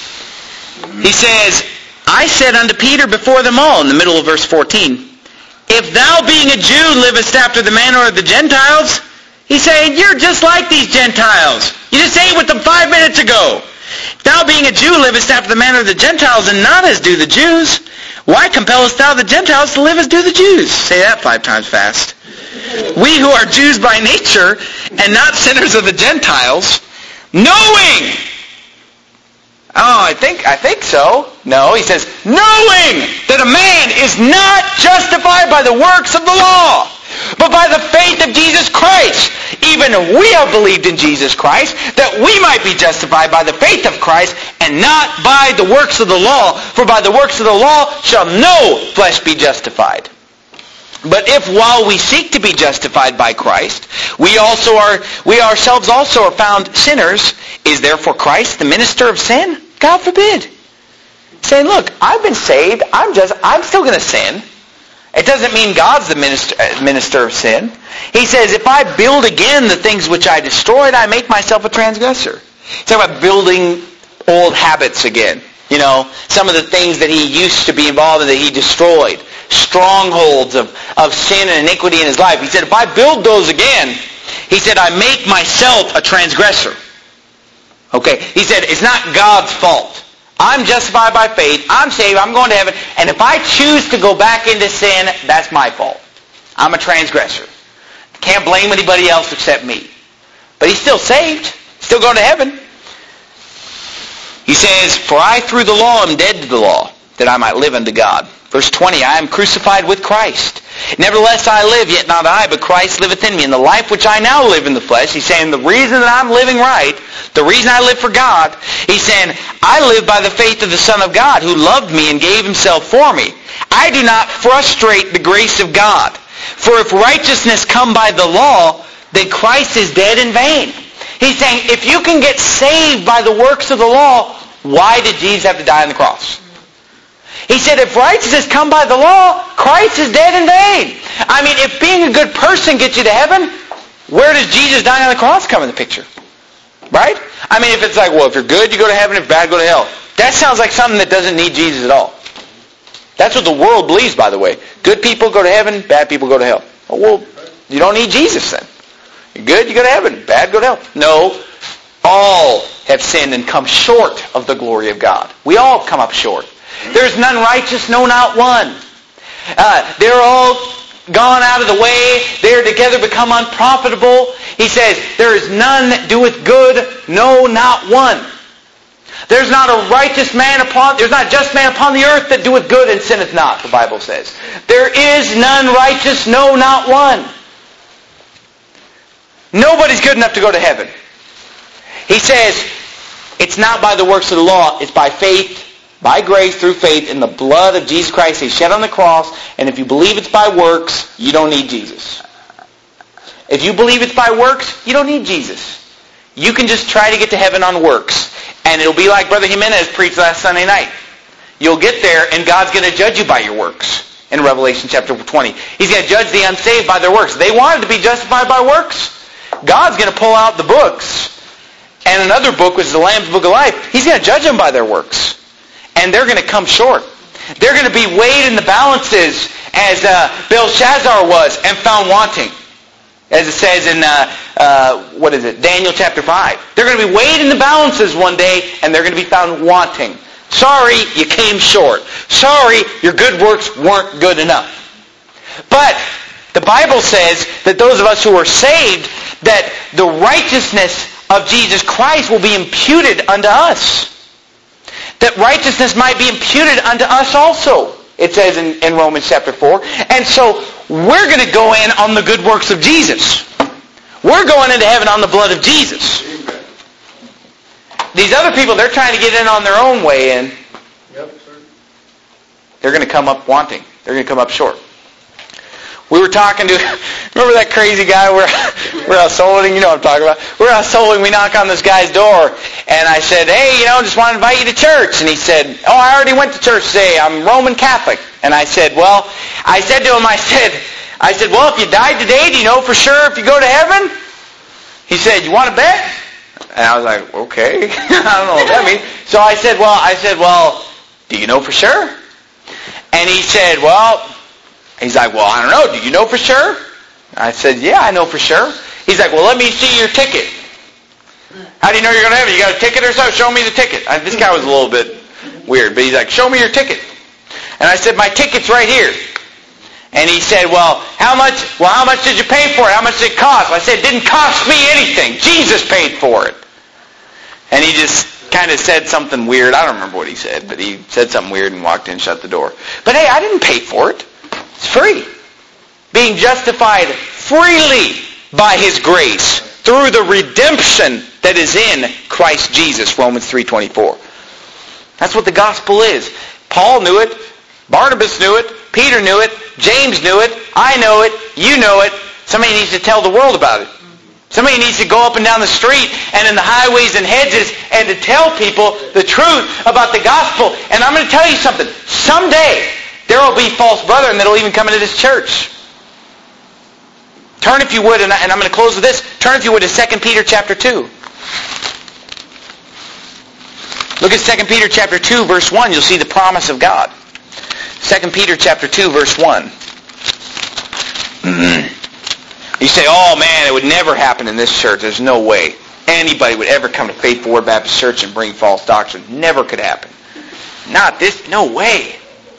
He says, I said unto Peter before them all, in the middle of verse fourteen, if thou being a Jew livest after the manner of the Gentiles, he's saying, you're just like these Gentiles. You just ate with them five minutes ago. Thou being a Jew livest after the manner of the Gentiles, and not as do the Jews. Why compellest thou the Gentiles to live as do the Jews? Say that five times fast. We who are Jews by nature, and not sinners of the Gentiles, knowing. Oh, I think I think so. No, he says, knowing that a man is not justified by the works of the law, but by the faith of Jesus Christ. Even we have believed in Jesus Christ, that we might be justified by the faith of Christ, and not by the works of the law. For by the works of the law shall no flesh be justified. But if while we seek to be justified by Christ, we also are, we ourselves also are found sinners, is therefore Christ the minister of sin? God forbid. Saying, look, I've been saved. I'm just, I'm still going to sin. It doesn't mean God's the minister, minister of sin. He says, if I build again the things which I destroyed, I make myself a transgressor. He's talking about building old habits again. You know, some of the things that he used to be involved in that he destroyed. Strongholds of, of sin and iniquity in his life. He said, if I build those again, he said, I make myself a transgressor. Okay, he said, it's not God's fault. I'm justified by faith. I'm saved. I'm going to heaven. And if I choose to go back into sin, that's my fault. I'm a transgressor. Can't blame anybody else except me. But he's still saved. Still going to heaven. He says, for I through the law am dead to the law, that I might live unto God. Verse twenty, I am crucified with Christ. Nevertheless I live, yet not I, but Christ liveth in me. And the life which I now live in the flesh, he's saying the reason that I'm living right, the reason I live for God, he's saying, I live by the faith of the Son of God, who loved me and gave himself for me. I do not frustrate the grace of God. For if righteousness come by the law, then Christ is dead in vain. He's saying, if you can get saved by the works of the law, why did Jesus have to die on the cross? He said, if righteousness come by the law, Christ is dead in vain. I mean, if being a good person gets you to heaven, where does Jesus dying on the cross come in the picture? Right? I mean, if it's like, well, if you're good, you go to heaven. If bad, go to hell. That sounds like something that doesn't need Jesus at all. That's what the world believes, by the way. Good people go to heaven, bad people go to hell. Well, you don't need Jesus then. You're good, you go to heaven. Bad, go to hell. No. All have sinned and come short of the glory of God. We all come up short. There's none righteous, no, not one. Uh, they're all gone out of the way. They are together become unprofitable. He says, there is none that doeth good, no, not one. There's not a righteous man upon, there's not a just man upon the earth that doeth good and sinneth not, the Bible says. There is none righteous, no, not one. Nobody's good enough to go to heaven. He says, it's not by the works of the law, it's by faith, by grace, through faith, in the blood of Jesus Christ He shed on the cross, and if you believe it's by works, you don't need Jesus. If you believe it's by works, you don't need Jesus. You can just try to get to heaven on works. And it'll be like Brother Jimenez preached last Sunday night. You'll get there and God's going to judge you by your works. In Revelation chapter twenty. He's going to judge the unsaved by their works. They wanted to be justified by works. God's going to pull out the books. And another book, which is the Lamb's Book of Life, He's going to judge them by their works. And they're going to come short. They're going to be weighed in the balances as uh, Belshazzar was and found wanting. As it says in, uh, uh, what is it, Daniel chapter five. They're going to be weighed in the balances one day, and they're going to be found wanting. Sorry, you came short. Sorry, your good works weren't good enough. But the Bible says that those of us who are saved, that the righteousness of Jesus Christ will be imputed unto us. That righteousness might be imputed unto us also. It says in, in Romans chapter four. And so we're going to go in on the good works of Jesus. We're going into heaven on the blood of Jesus. Amen. These other people, they're trying to get in on their own way in. Yep, sir. They're going to come up wanting. They're going to come up short. We were talking to, remember that crazy guy we're, we're out souling? You know what I'm talking about. We're out souling. We knock on this guy's door. And I said, hey, you know, just want to invite you to church. And he said, oh, I already went to church today. I'm Roman Catholic. And I said, well, I said to him, I said, I said, well, if you died today, do you know for sure if you go to heaven? He said, you want to bet? And I was like, okay. I don't know what that means. So I said, well, I said, well, do you know for sure? And he said, well, he's like, well, I don't know. Do you know for sure? I said, yeah, I know for sure. He's like, well, let me see your ticket. How do you know you're going to heaven? You got a ticket or so? Show me the ticket. I, this guy was a little bit weird, but he's like, show me your ticket. And I said, my ticket's right here. And he said, well, how much, well, how much did you pay for it? How much did it cost? I said, it didn't cost me anything. Jesus paid for it. And he just kind of said something weird. I don't remember what he said, but he said something weird and walked in and shut the door. But hey, I didn't pay for it. It's free. Being justified freely by His grace through the redemption that is in Christ Jesus, Romans three twenty-four. That's what the gospel is. Paul knew it. Barnabas knew it. Peter knew it. James knew it. I know it. You know it. Somebody needs to tell the world about it. Somebody needs to go up and down the street and in the highways and hedges and to tell people the truth about the gospel. And I'm going to tell you something. Someday, there will be false brethren that will even come into this church. Turn, if you would, and, I, and I'm going to close with this. Turn, if you would, to Second Peter chapter two. Look at Second Peter chapter two, verse one. You'll see the promise of God. Second Peter chapter two, verse one. You say, oh man, it would never happen in this church. There's no way anybody would ever come to Faithful Word Baptist Church and bring false doctrine. Never could happen. Not this, no way.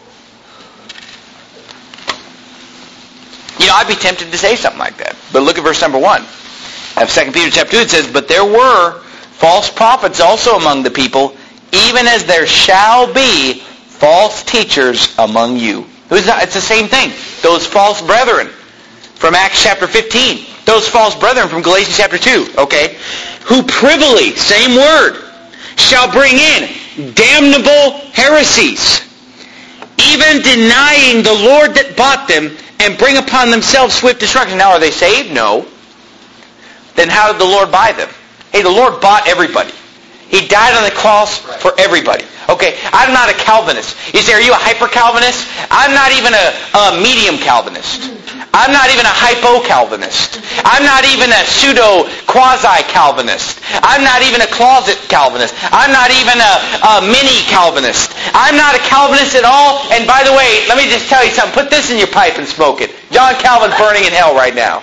You know, I'd be tempted to say something like that. But look at verse number one. Of Second Peter chapter two, it says, but there were false prophets also among the people, even as there shall be false teachers among you. It's the same thing. Those false brethren from Acts chapter fifteen. Those false brethren from Galatians chapter two. Okay. Who privily, same word, shall bring in damnable heresies, even denying the Lord that bought them, and bring upon themselves swift destruction. Now, are they saved? No. Then how did the Lord buy them? Hey, the Lord bought everybody. He died on the cross for everybody. Okay, I'm not a Calvinist. You say, are you a hyper-Calvinist? I'm not even a, a medium Calvinist. I'm not even a hypo-Calvinist. I'm not even a pseudo-quasi-Calvinist. I'm not even a closet Calvinist. I'm not even a, a mini-Calvinist. I'm not a Calvinist at all. And by the way, let me just tell you something. Put this in your pipe and smoke it. John Calvin's burning in hell right now.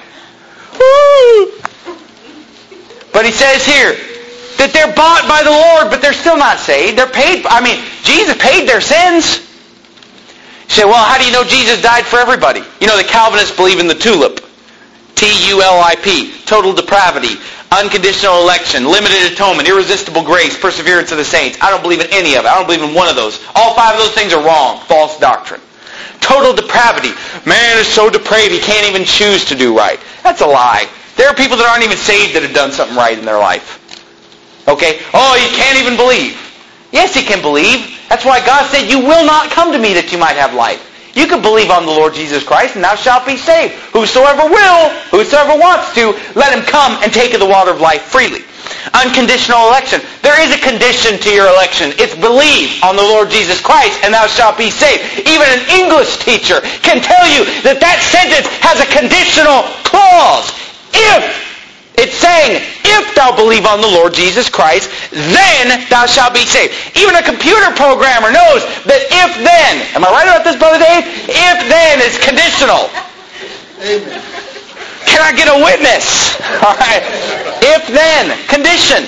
Woo! But he says here that they're bought by the Lord, but they're still not saved. They're paid. I mean, Jesus paid their sins. You say, well, how do you know Jesus died for everybody? You know, the Calvinists believe in the tulip. T U L I P. Total depravity. Unconditional election. Limited atonement. Irresistible grace. Perseverance of the saints. I don't believe in any of it. I don't believe in one of those. All five of those things are wrong. False doctrine. Total depravity. Man is so depraved he can't even choose to do right. That's a lie. There are people that aren't even saved that have done something right in their life. Okay? Oh, he can't even believe. Yes, he can believe. That's why God said, you will not come to me that you might have life. You can believe on the Lord Jesus Christ and thou shalt be saved. Whosoever will, whosoever wants to, let him come and take of the water of life freely. Unconditional election. There is a condition to your election. It's believe on the Lord Jesus Christ and thou shalt be saved. Even an English teacher can tell you that that sentence has a conditional clause. If it's saying, if thou believe on the Lord Jesus Christ, then thou shalt be saved. Even a computer programmer knows that if then, am I right about this, Brother Dave? If then is conditional. Amen. Can I get a witness? All right. If then, condition.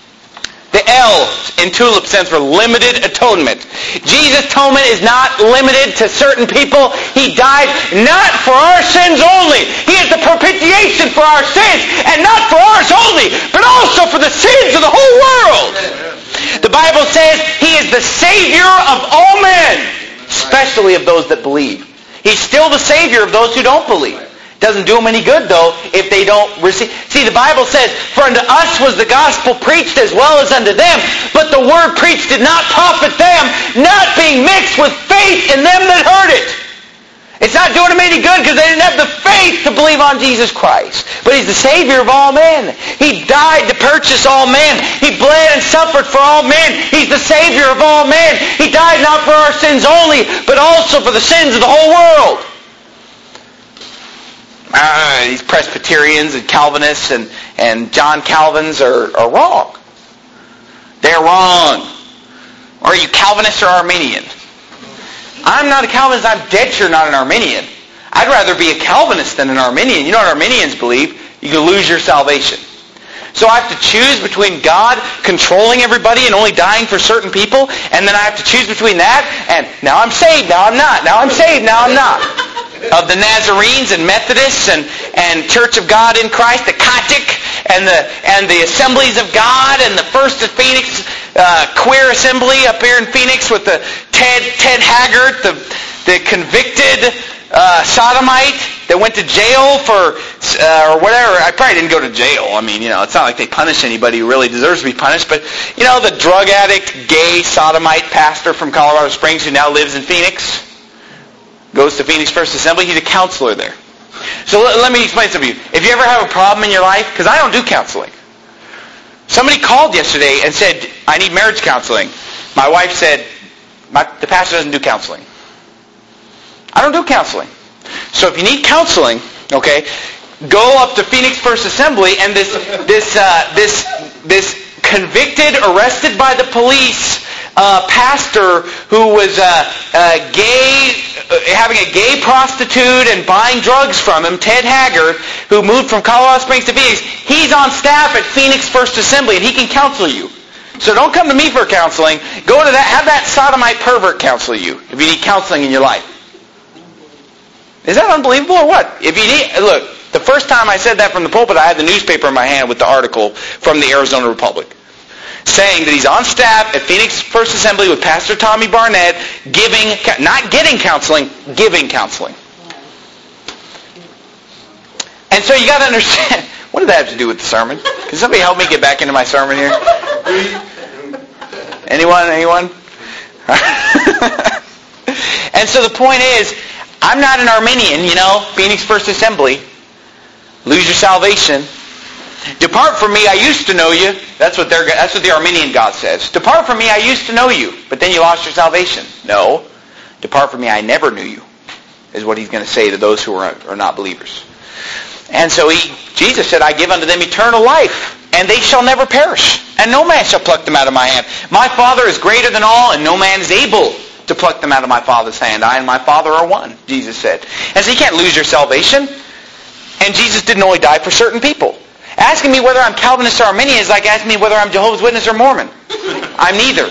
The L in tulip stands for limited atonement. Jesus' atonement is not limited to certain people. He died not for our sins only. He is the propitiation for our sins, and not for ours only, but also for the sins of the whole world. The Bible says He is the Savior of all men, especially of those that believe. He's still the Savior of those who don't believe. Doesn't do them any good, though, if they don't receive. See, the Bible says, for unto us was the gospel preached as well as unto them, but the word preached did not profit them, not being mixed with faith in them that heard it. It's not doing them any good because they didn't have the faith to believe on Jesus Christ. But He's the Savior of all men. He died to purchase all men. He bled and suffered for all men. He's the Savior of all men. He died not for our sins only, but also for the sins of the whole world. Uh, these Presbyterians and Calvinists and, and John Calvins are, are wrong. They're wrong. Or are you Calvinist or Arminian? I'm not a Calvinist. I'm dead sure not an Arminian. I'd rather be a Calvinist than an Arminian. You know what Arminians believe? You can lose your salvation. So I have to choose between God controlling everybody and only dying for certain people, and then I have to choose between that and now I'm saved, now I'm not. Now I'm saved, now I'm not. Of the Nazarenes and Methodists and, and Church of God in Christ, the Coptic and the and the Assemblies of God and the First of Phoenix uh, Queer Assembly up here in Phoenix with the Ted Ted Haggart, the the convicted uh, sodomite that went to jail for uh, or whatever. I probably didn't go to jail. I mean, you know, it's not like they punish anybody who really deserves to be punished. But you know, the drug addict, gay sodomite pastor from Colorado Springs who now lives in Phoenix. Goes to Phoenix First Assembly. He's a counselor there. So let, let me explain something to you. If you ever have a problem in your life, because I don't do counseling. Somebody called yesterday and said, I need marriage counseling. My wife said, My, the pastor doesn't do counseling. I don't do counseling. So if you need counseling, okay, go up to Phoenix First Assembly and this this uh, this this convicted, arrested by the police Uh, pastor who was uh, uh, gay, uh, having a gay prostitute and buying drugs from him, Ted Haggart, who moved from Colorado Springs to Phoenix. He's on staff at Phoenix First Assembly, and he can counsel you. So don't come to me for counseling. Go to that. Have that sodomite pervert counsel you if you need counseling in your life. Is that unbelievable or what? If you need, look, the first time I said that from the pulpit, I had the newspaper in my hand with the article from the Arizona Republic, saying that he's on staff at Phoenix First Assembly with Pastor Tommy Barnett, giving, not getting counseling, giving counseling. And so you got to understand, what did that have to do with the sermon? Can somebody help me get back into my sermon here? Anyone? Anyone? And so the point is, I'm not an Arminian, you know, Phoenix First Assembly. Lose your salvation. Depart from me, I used to know you. That's what they're, that's what the Arminian God says. Depart from me, I used to know you, but then you lost your salvation. No. Depart from me, I never knew you, is what he's going to say to those who are, are not believers. And so he, Jesus said, I give unto them eternal life, and they shall never perish, and no man shall pluck them out of my hand. My Father is greater than all, and no man is able to pluck them out of my Father's hand. I and my Father are one, Jesus said. And so you can't lose your salvation. And Jesus didn't only die for certain people. Asking me whether I'm Calvinist or Arminian is like asking me whether I'm Jehovah's Witness or Mormon. I'm neither.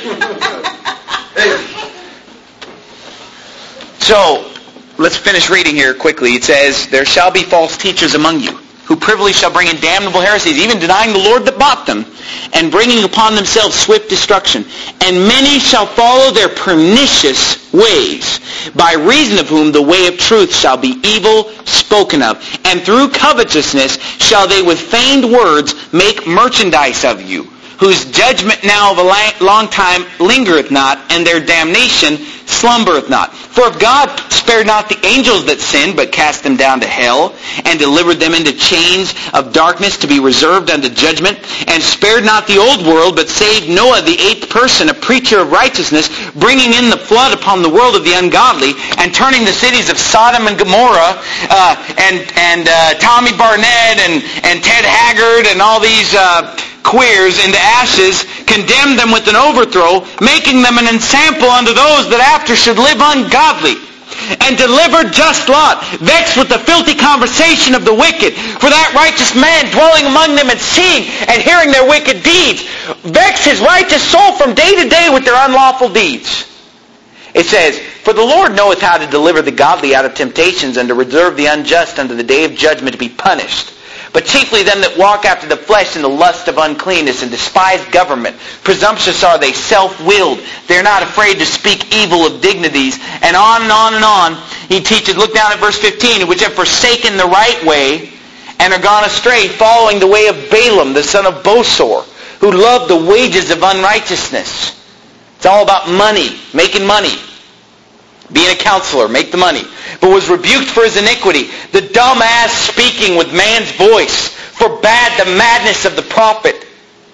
So, let's finish reading here quickly. It says, there shall be false teachers among you, who privily shall bring in damnable heresies, even denying the Lord that bought them, and bringing upon themselves swift destruction. And many shall follow their pernicious ways, by reason of whom the way of truth shall be evil spoken of. And through covetousness shall they with feigned words make merchandise of you, whose judgment now of a long time lingereth not, and their damnation slumbereth not. For if God spared not the angels that sinned, but cast them down to hell, and delivered them into chains of darkness to be reserved unto judgment, and spared not the old world, but saved Noah, the eighth person, a preacher of righteousness, bringing in the flood upon the world of the ungodly, and turning the cities of Sodom and Gomorrah, uh, and and uh, Tommy Barnett, and, and Ted Haggard, and all these uh, queers into ashes, condemned them with an overthrow, making them an ensample unto those that after should live ungodly, and delivered just Lot, vexed with the filthy conversation of the wicked. For that righteous man dwelling among them and seeing and hearing their wicked deeds, vexed his righteous soul from day to day with their unlawful deeds. It says, for the Lord knoweth how to deliver the godly out of temptations, and to reserve the unjust unto the day of judgment to be punished. But chiefly them that walk after the flesh in the lust of uncleanness, and despise government. Presumptuous are they, self-willed. They're not afraid to speak evil of dignities. And on and on and on. He teaches, look down at verse fifteen, which have forsaken the right way, and are gone astray, following the way of Balaam, the son of Bosor, who loved the wages of unrighteousness. It's all about money, making money. Being a counselor, make the money. But was rebuked for his iniquity. The dumb ass speaking with man's voice forbade the madness of the prophet.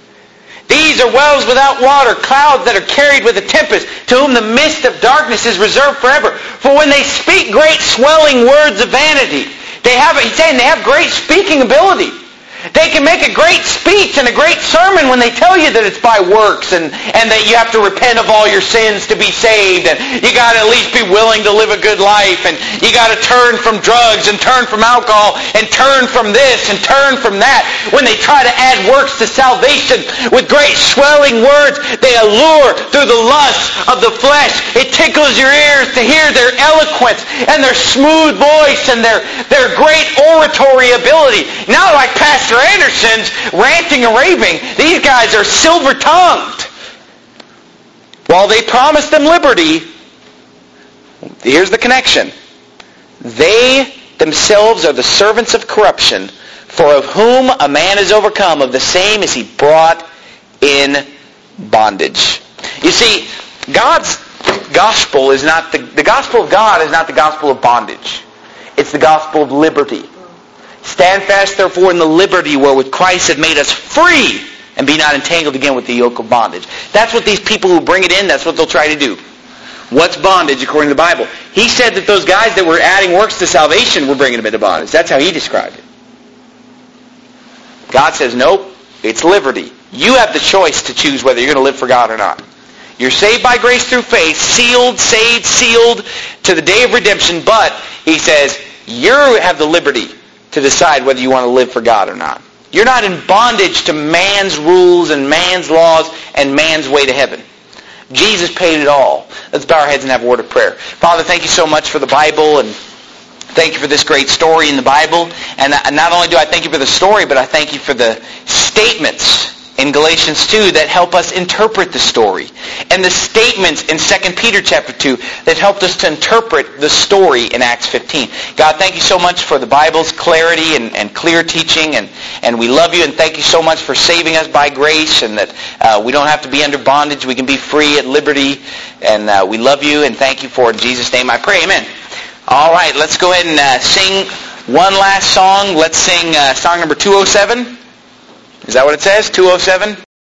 These are wells without water, clouds that are carried with a tempest, to whom the mist of darkness is reserved forever. For when they speak great swelling words of vanity, they have, he's saying they have great speaking ability. They can make a great speech and a great sermon when they tell you that it's by works, and, and that you have to repent of all your sins to be saved, and you got to at least be willing to live a good life, and you got to turn from drugs and turn from alcohol and turn from this and turn from that. When they try to add works to salvation with great swelling words, they allure through the lust of the flesh. It tickles your ears to hear their eloquence and their smooth voice and their, their great oratory ability. Not like Pastor Anderson's ranting and raving. These guys are silver-tongued. While they promise them liberty, here's the connection. They themselves are the servants of corruption, for of whom a man is overcome, of the same is he brought in bondage. You see, God's gospel is not the, the gospel of God is not the gospel of bondage. It's the gospel of liberty. Stand fast, therefore, in the liberty wherewith Christ hath made us free, and be not entangled again with the yoke of bondage. That's what these people who bring it in, that's what they'll try to do. What's bondage according to the Bible? He said that those guys that were adding works to salvation were bringing them into bondage. That's how he described it. God says, nope, it's liberty. You have the choice to choose whether you're going to live for God or not. You're saved by grace through faith, sealed, saved, sealed to the day of redemption, but, he says, you have the liberty to decide whether you want to live for God or not. You're not in bondage to man's rules and man's laws and man's way to heaven. Jesus paid it all. Let's bow our heads and have a word of prayer. Father, thank you so much for the Bible, and thank you for this great story in the Bible. And not only do I thank you for the story, but I thank you for the statements in Galatians two that help us interpret the story, and the statements in Second Peter chapter two that helped us to interpret the story in Acts fifteen. God, thank you so much for the Bible's clarity and, and clear teaching, and, and we love you, and thank you so much for saving us by grace, and that uh, we don't have to be under bondage. We can be free at liberty, and uh, we love you, and thank you for it. In Jesus' name I pray, amen. All right, let's go ahead and uh, sing one last song. Let's sing uh, song number two oh seven. Is that what it says? two oh seven?